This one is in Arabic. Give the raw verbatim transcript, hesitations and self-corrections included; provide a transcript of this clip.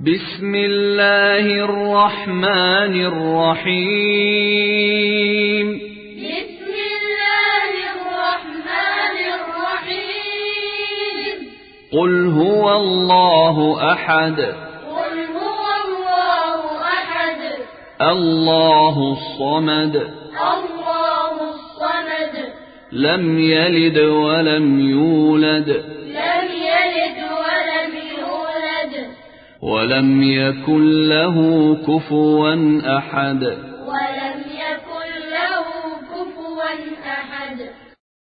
بسم الله الرحمن الرحيم بسم الله الرحمن الرحيم قل هو الله أحد قل هو الله أحد الله الصمد الله الصمد لم يلد ولم يولد لم يلد ولم يولد ولم يكن له كفوا أحد